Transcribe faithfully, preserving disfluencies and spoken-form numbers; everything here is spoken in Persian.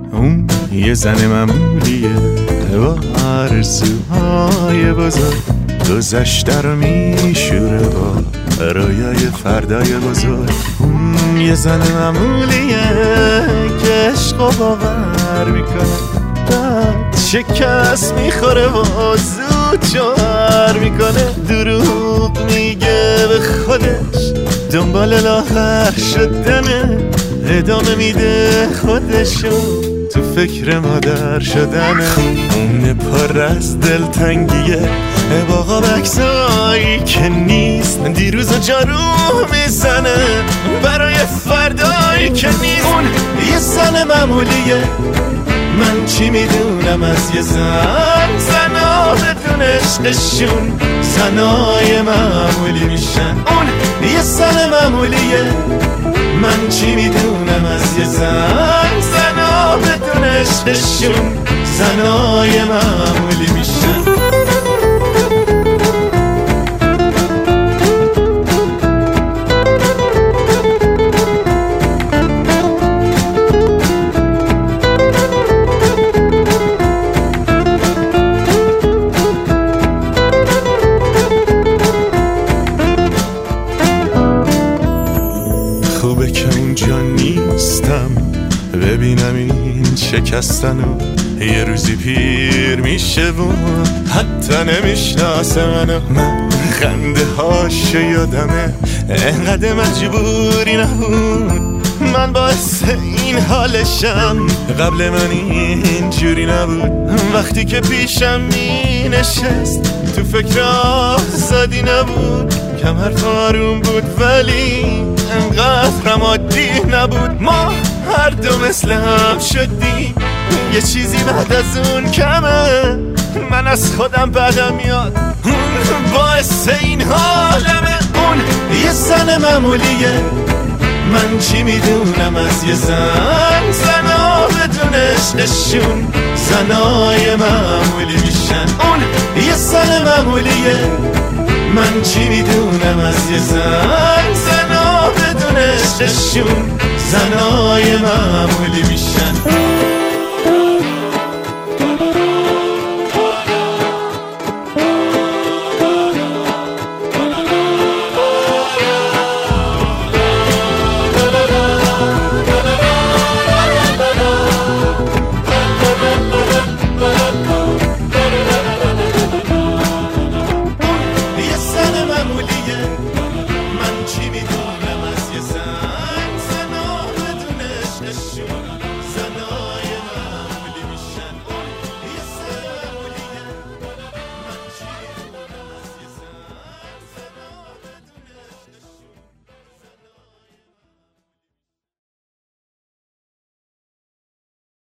اون یه زن معمولیه با آرزوهای بزرگ، گذشته رو میشوره با رویای فردای بزرگ. اون یه زن معمولیه که عشق و باور میکنه، بعد شکست میخوره و زود جوهر میکنه. دروغ میگه به خودش، دنبال لاغر شدنه، ادامه میده خودشو تو فکر مادر شدنه. اون پر از دلتنگیه با قابکسایی که نیست، دیروز و جارو میزنه برای فردایی که نیست. اون یه زن معمولیه، من چی میدونم از یه زن، زنا بدون عشقشون زنای معمولی میشن. اون یه زن معمولیه، من چی میدونم از یه زن، زنا بدون عشقشون زنای معمولی میشن. خوبه که اونجا نیستم ببینم این شکستنو، یه روزی پیر میشه و حتی نمیشناسه منو. من خنده هاش یادمه، انقدر مجبوری نبود، من باعث این حالشم، قبل من این جوری نبود. وقتی که پیشم می نشست تو فکر آزادی نبود، کمر آروم بود ولی انقدر هم عادی نبود. ما هر دو مثل هم شدیم، یه چیزی بعد از اون کمه، من از خودم بدم میاد، اون باعث این حالمه. اون یه زن معمولیه، من چی میدونم از یه زن، زنا بدون عشقشون زنای معمولی میشن. اون یه زن معمولیه، من چی میدونم از یه زن، زنا بدون عشقشون زنای معمولی میشن.